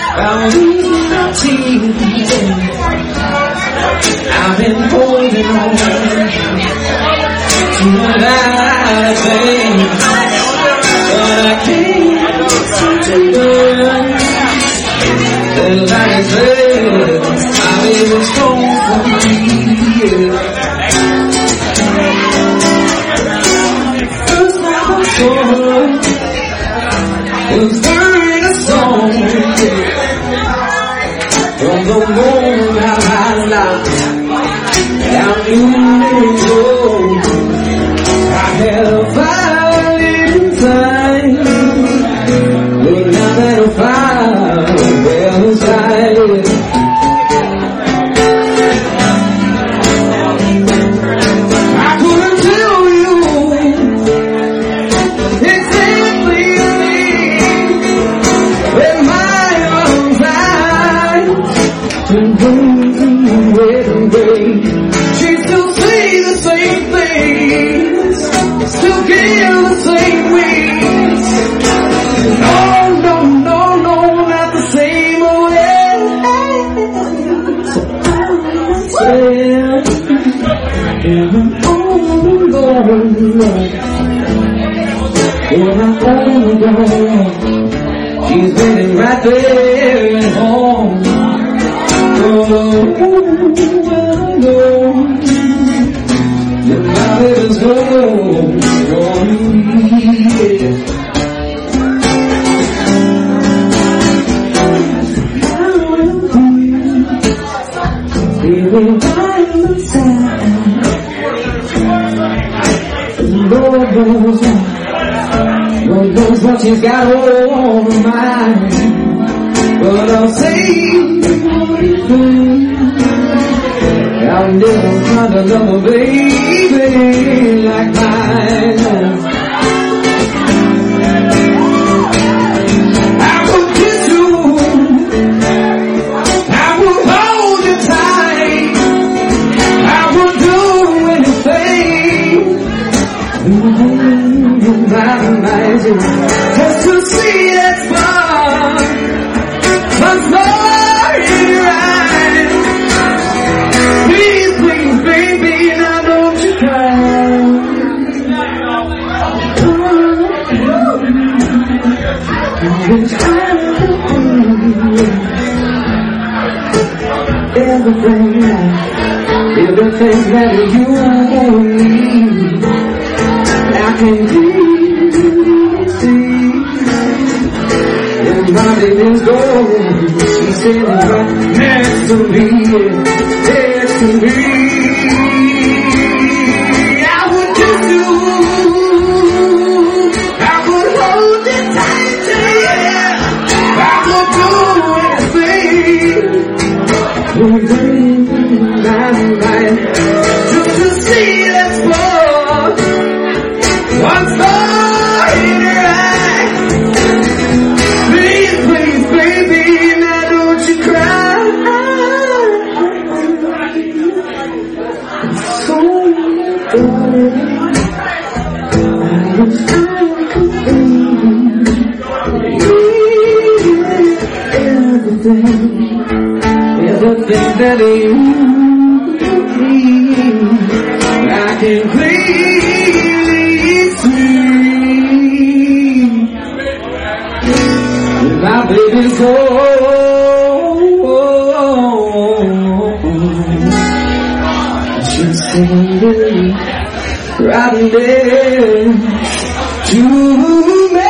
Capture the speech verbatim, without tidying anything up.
I'm losing my teeth. I've been holding on to a lot of things, but I can't seem to learn that, like I said, I've been strong for me. First time I saw her, it was during a song. From the moment I lied, I knew it was. I had a fire inside, but now that a fire well inside. I couldn't tell you exactly where my arms are to go to every day. She still say the same things, still give the same ways. No, no, no, no, not the same way. So I said, and I'm all alone. When I'm all alone, she's waiting right there at home. Oh, alone. And my baby's gone, gone, yeah. Feeling right inside. Lord knows, Lord knows what she's got on her mind. But I'll say what it means. I'll never find another baby like mine. I will kiss you, I will hold you tight, I will do anything in my mind just to see that spark once more in your eyes. Please, please, baby, now don't you cry. I've been trying to do everything, everything that you need. I can clearly see. And my baby's gone. She's sitting right next to me, next to me. I would kiss you, I would hold you tight to you, I would do anything, anything, just to see that spark once more in her eye. Please, please, baby, now don't you cry. So darling, I was trying to be everything, everything that you need. I can clearly see my baby's gone. She's singing right there to me.